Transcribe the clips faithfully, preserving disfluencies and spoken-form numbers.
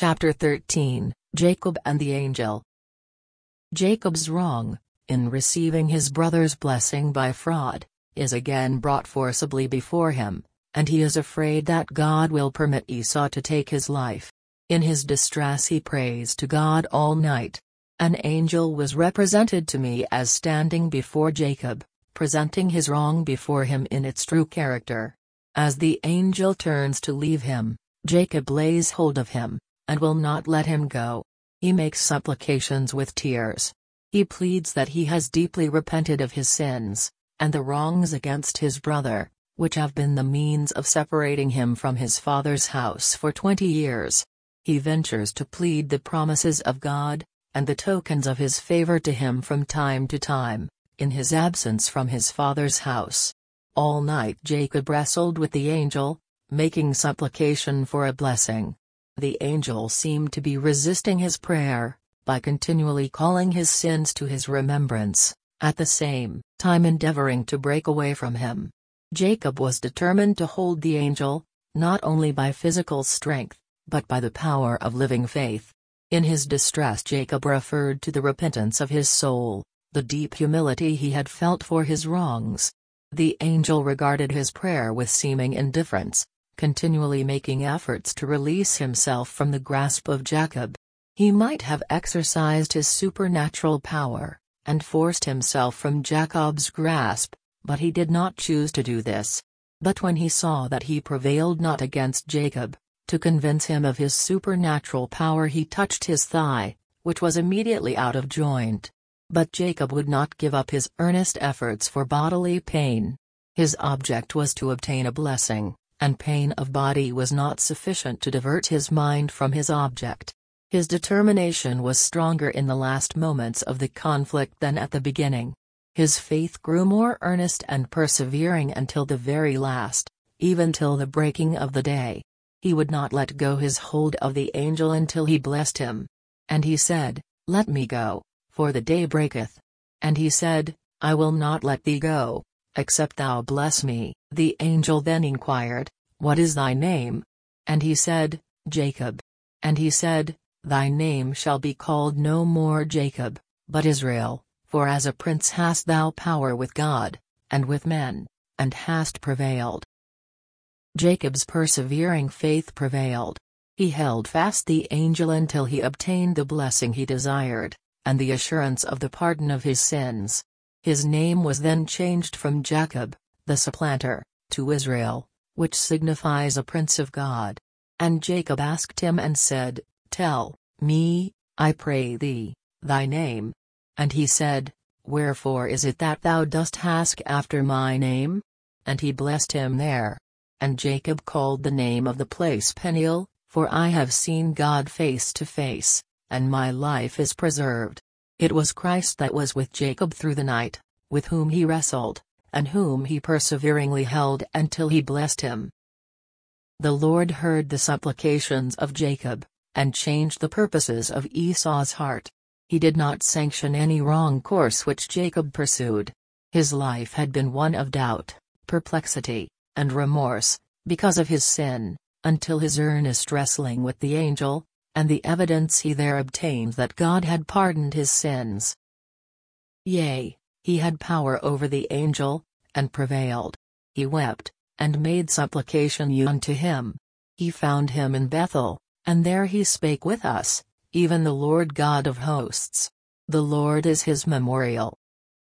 Chapter thirteen, Jacob and the Angel. Jacob's wrong, in receiving his brother's blessing by fraud, is again brought forcibly before him, and he is afraid that God will permit Esau to take his life. In his distress he prays to God all night. An angel was represented to me as standing before Jacob, presenting his wrong before him in its true character. As the angel turns to leave him, Jacob lays hold of him, and will not let him go. He makes supplications with tears. He pleads that he has deeply repented of his sins, and the wrongs against his brother, which have been the means of separating him from his father's house for twenty years. He ventures to plead the promises of God, and the tokens of his favor to him from time to time, in his absence from his father's house. All night Jacob wrestled with the angel, making supplication for a blessing. The angel seemed to be resisting his prayer, by continually calling his sins to his remembrance, at the same time endeavoring to break away from him. Jacob was determined to hold the angel, not only by physical strength, but by the power of living faith. In his distress Jacob referred to the repentance of his soul, the deep humility he had felt for his wrongs. The angel regarded his prayer with seeming indifference, continually making efforts to release himself from the grasp of Jacob. He might have exercised his supernatural power, and forced himself from Jacob's grasp, but he did not choose to do this. But when he saw that he prevailed not against Jacob, to convince him of his supernatural power he touched his thigh, which was immediately out of joint. But Jacob would not give up his earnest efforts for bodily pain. His object was to obtain a blessing, and pain of body was not sufficient to divert his mind from his object. His determination was stronger in the last moments of the conflict than at the beginning. His faith grew more earnest and persevering until the very last, even till the breaking of the day. He would not let go his hold of the angel until he blessed him. And he said, "Let me go, for the day breaketh." And he said, "I will not let thee go, except thou bless me." The angel then inquired, "What is thy name?" And he said, "Jacob." And he said, "Thy name shall be called no more Jacob, but Israel, for as a prince hast thou power with God, and with men, and hast prevailed." Jacob's persevering faith prevailed. He held fast the angel until he obtained the blessing he desired, and the assurance of the pardon of his sins. His name was then changed from Jacob, the supplanter, to Israel, which signifies a prince of God. And Jacob asked him and said, "Tell me, I pray thee, thy name." And he said, "Wherefore is it that thou dost ask after my name?" And he blessed him there. And Jacob called the name of the place Peniel, for I have seen God face to face, and my life is preserved. It was Christ that was with Jacob through the night, with whom he wrestled, and whom he perseveringly held until he blessed him. The Lord heard the supplications of Jacob, and changed the purposes of Esau's heart. He did not sanction any wrong course which Jacob pursued. His life had been one of doubt, perplexity, and remorse, because of his sin, until his earnest wrestling with the angel, and the evidence he there obtained that God had pardoned his sins. Yea, he had power over the angel, and prevailed. He wept, and made supplication unto him. He found him in Bethel, and there he spake with us, even the Lord God of hosts. The Lord is his memorial.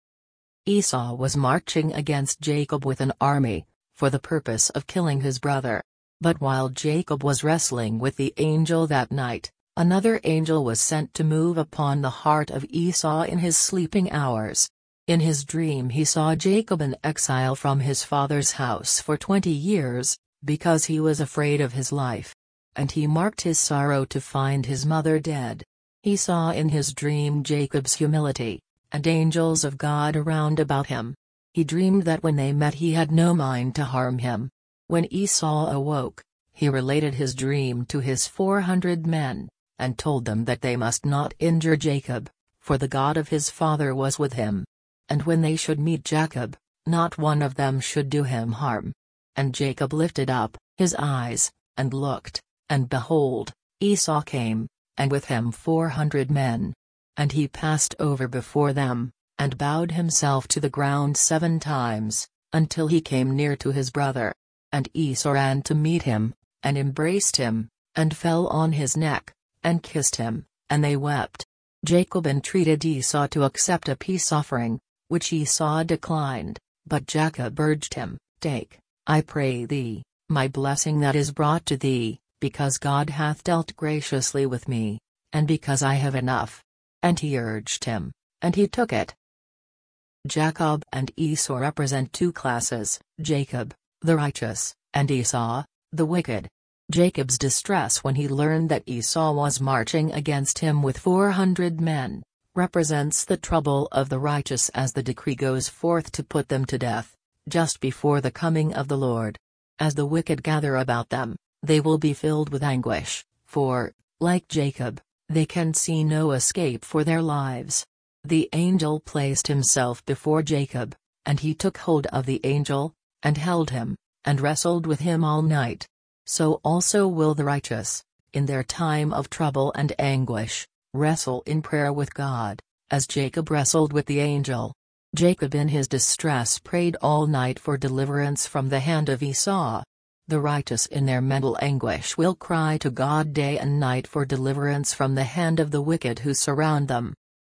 Esau was marching against Jacob with an army, for the purpose of killing his brother. But while Jacob was wrestling with the angel that night, another angel was sent to move upon the heart of Esau in his sleeping hours. In his dream he saw Jacob in exile from his father's house for twenty years, because he was afraid of his life. And he marked his sorrow to find his mother dead. He saw in his dream Jacob's humility, and angels of God around about him. He dreamed that when they met he had no mind to harm him. When Esau awoke, he related his dream to his four hundred men, and told them that they must not injure Jacob, for the God of his father was with him. And when they should meet Jacob, not one of them should do him harm. And Jacob lifted up his eyes, and looked, and behold, Esau came, and with him four hundred men. And he passed over before them, and bowed himself to the ground seven times, until he came near to his brother. And Esau ran to meet him, and embraced him, and fell on his neck, and kissed him, and they wept. Jacob entreated Esau to accept a peace offering, which Esau declined, but Jacob urged him, "Take, I pray thee, my blessing that is brought to thee, because God hath dealt graciously with me, and because I have enough." And he urged him, and he took it. Jacob and Esau represent two classes, Jacob, the righteous, and Esau, the wicked. Jacob's distress when he learned that Esau was marching against him with four hundred men, represents the trouble of the righteous as the decree goes forth to put them to death, just before the coming of the Lord. As the wicked gather about them, they will be filled with anguish, for, like Jacob, they can see no escape for their lives. The angel placed himself before Jacob, and he took hold of the angel, and held him, and wrestled with him all night. So also will the righteous, in their time of trouble and anguish, wrestle in prayer with God, as Jacob wrestled with the angel. Jacob in his distress prayed all night for deliverance from the hand of Esau. The righteous in their mental anguish will cry to God day and night for deliverance from the hand of the wicked who surround them.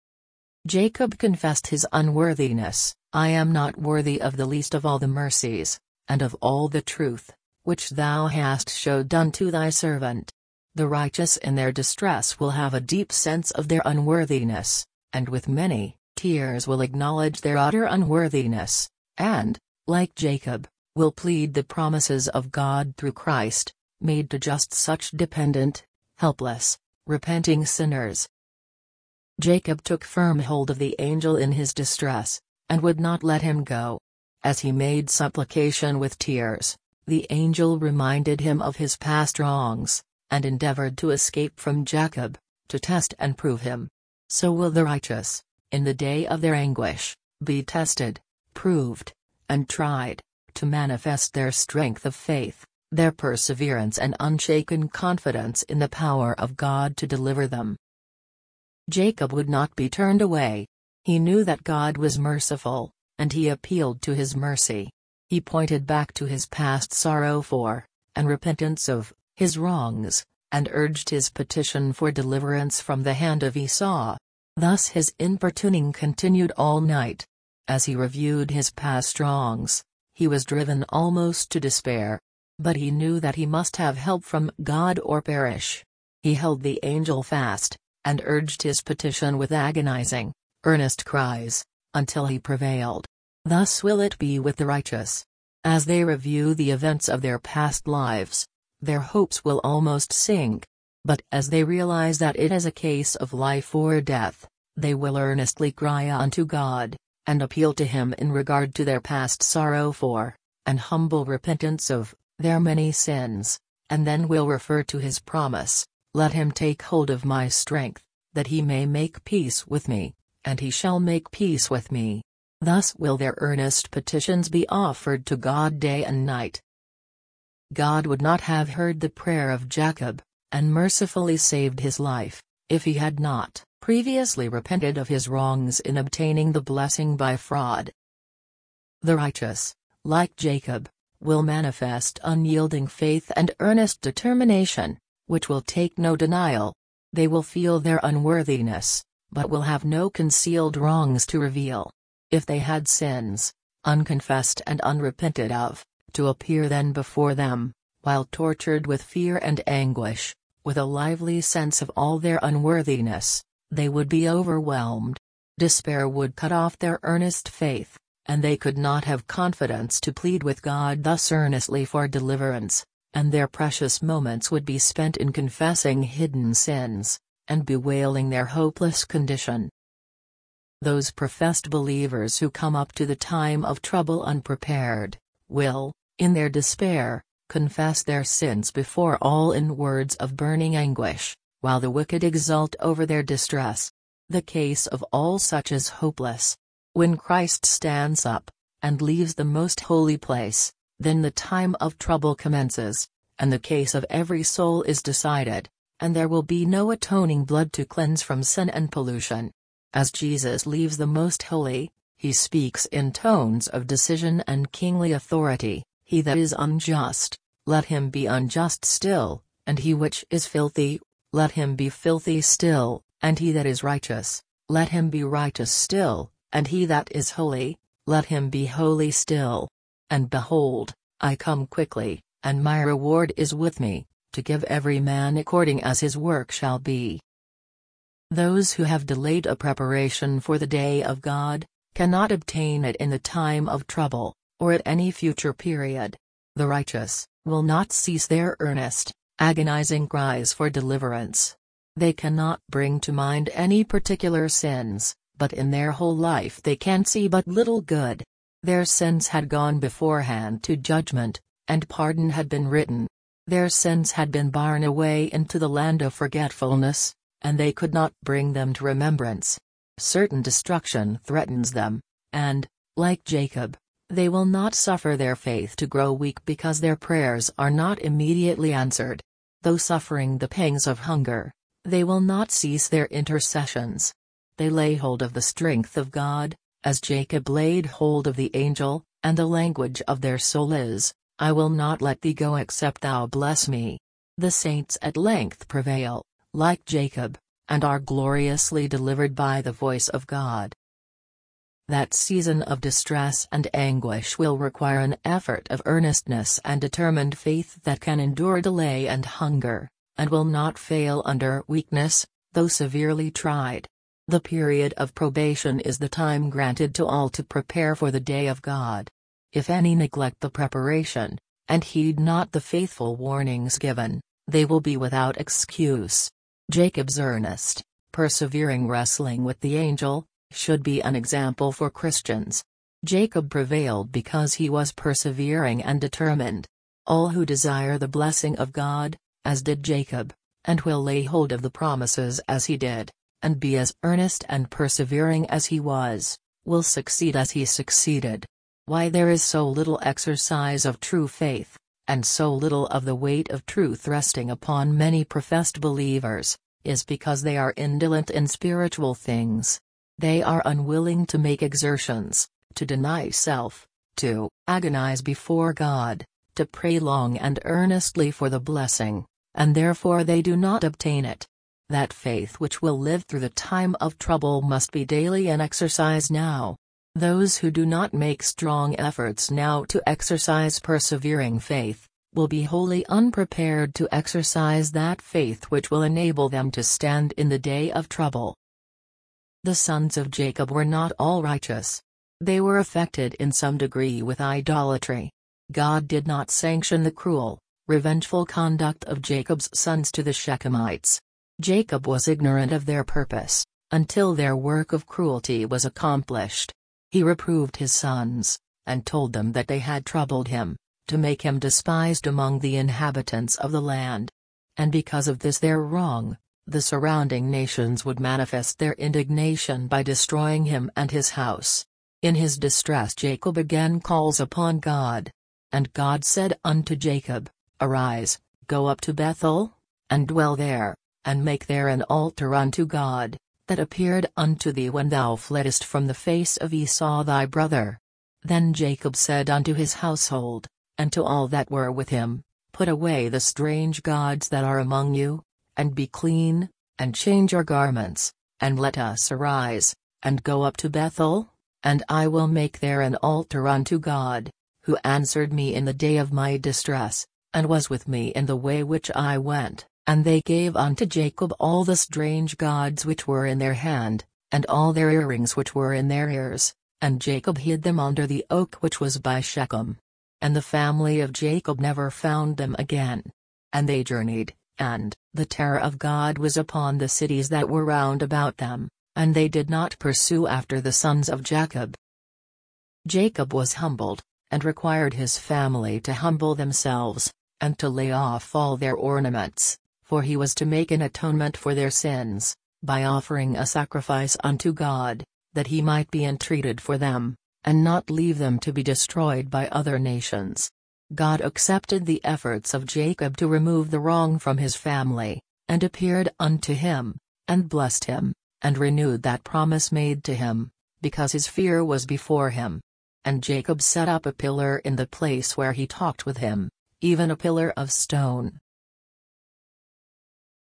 Jacob confessed his unworthiness, "I am not worthy of the least of all the mercies, and of all the truth, which thou hast showed unto thy servant." The righteous in their distress will have a deep sense of their unworthiness, and with many tears will acknowledge their utter unworthiness, and, like Jacob, will plead the promises of God through Christ, made to just such dependent, helpless, repenting sinners. Jacob took firm hold of the angel in his distress, and would not let him go. As he made supplication with tears, the angel reminded him of his past wrongs, and endeavored to escape from Jacob, to test and prove him. So will the righteous, in the day of their anguish, be tested, proved, and tried, to manifest their strength of faith, their perseverance and unshaken confidence in the power of God to deliver them. Jacob would not be turned away. He knew that God was merciful, and he appealed to his mercy. He pointed back to his past sorrow for, and repentance of, his wrongs, and urged his petition for deliverance from the hand of Esau. Thus his importuning continued all night. As he reviewed his past wrongs, he was driven almost to despair. But he knew that he must have help from God or perish. He held the angel fast, and urged his petition with agonizing, earnest cries, until he prevailed. Thus will it be with the righteous. As they review the events of their past lives, their hopes will almost sink. But as they realize that it is a case of life or death, they will earnestly cry unto God, and appeal to Him in regard to their past sorrow for, and humble repentance of, their many sins, and then will refer to His promise, "Let him take hold of my strength, that he may make peace with me, and he shall make peace with me." Thus will their earnest petitions be offered to God day and night. God would not have heard the prayer of Jacob, and mercifully saved his life, if he had not previously repented of his wrongs in obtaining the blessing by fraud. The righteous, like Jacob, will manifest unyielding faith and earnest determination, which will take no denial. They will feel their unworthiness, but will have no concealed wrongs to reveal. If they had sins, unconfessed and unrepented of, to appear then before them, while tortured with fear and anguish, with a lively sense of all their unworthiness, they would be overwhelmed. Despair would cut off their earnest faith, and they could not have confidence to plead with God thus earnestly for deliverance, and their precious moments would be spent in confessing hidden sins, and bewailing their hopeless condition. Those professed believers who come up to the time of trouble unprepared, will, in their despair, confess their sins before all in words of burning anguish, while the wicked exult over their distress. The case of all such is hopeless. When Christ stands up, and leaves the most holy place, then the time of trouble commences, and the case of every soul is decided, and there will be no atoning blood to cleanse from sin and pollution. As Jesus leaves the Most Holy, he speaks in tones of decision and kingly authority. He that is unjust, let him be unjust still, and he which is filthy, let him be filthy still, and he that is righteous, let him be righteous still, and he that is holy, let him be holy still. And behold, I come quickly, and my reward is with me, to give every man according as his work shall be. Those who have delayed a preparation for the day of God, cannot obtain it in the time of trouble, or at any future period. The righteous will not cease their earnest, agonizing cries for deliverance. They cannot bring to mind any particular sins, but in their whole life they can see but little good. Their sins had gone beforehand to judgment, and pardon had been written. Their sins had been borne away into the land of forgetfulness, and they could not bring them to remembrance. Certain destruction threatens them, and, like Jacob, they will not suffer their faith to grow weak because their prayers are not immediately answered. Though suffering the pangs of hunger, they will not cease their intercessions. They lay hold of the strength of God, as Jacob laid hold of the angel, and the language of their soul is, I will not let thee go except thou bless me. The saints at length prevail, like Jacob, and are gloriously delivered by the voice of God. That season of distress and anguish will require an effort of earnestness and determined faith that can endure delay and hunger, and will not fail under weakness, though severely tried. The period of probation is the time granted to all to prepare for the day of God. If any neglect the preparation, and heed not the faithful warnings given, they will be without excuse. Jacob's earnest, persevering wrestling with the angel, should be an example for Christians. Jacob prevailed because he was persevering and determined. All who desire the blessing of God, as did Jacob, and will lay hold of the promises as he did, and be as earnest and persevering as he was, will succeed as he succeeded. Why there is so little exercise of true faith, and so little of the weight of truth resting upon many professed believers, is because they are indolent in spiritual things. They are unwilling to make exertions, to deny self, to agonize before God, to pray long and earnestly for the blessing, and therefore they do not obtain it. That faith which will live through the time of trouble must be daily in exercise now. Those who do not make strong efforts now to exercise persevering faith, will be wholly unprepared to exercise that faith which will enable them to stand in the day of trouble. The sons of Jacob were not all righteous. They were affected in some degree with idolatry. God did not sanction the cruel, revengeful conduct of Jacob's sons to the Shechemites. Jacob was ignorant of their purpose, until their work of cruelty was accomplished. He reproved his sons, and told them that they had troubled him, to make him despised among the inhabitants of the land. And because of this their wrong, the surrounding nations would manifest their indignation by destroying him and his house. In his distress Jacob again calls upon God. And God said unto Jacob, Arise, go up to Bethel, and dwell there, and make there an altar unto God, that appeared unto thee when thou fleddest from the face of Esau thy brother. Then Jacob said unto his household, and to all that were with him, Put away the strange gods that are among you, and be clean, and change your garments, and let us arise, and go up to Bethel, and I will make there an altar unto God, who answered me in the day of my distress, and was with me in the way which I went. And they gave unto Jacob all the strange gods which were in their hand, and all their earrings which were in their ears, and Jacob hid them under the oak which was by Shechem. And the family of Jacob never found them again. And they journeyed, and the terror of God was upon the cities that were round about them, and they did not pursue after the sons of Jacob. Jacob was humbled, and required his family to humble themselves, and to lay off all their ornaments, for he was to make an atonement for their sins, by offering a sacrifice unto God, that he might be entreated for them, and not leave them to be destroyed by other nations. God accepted the efforts of Jacob to remove the wrong from his family, and appeared unto him, and blessed him, and renewed that promise made to him, because his fear was before him. And Jacob set up a pillar in the place where he talked with him, even a pillar of stone.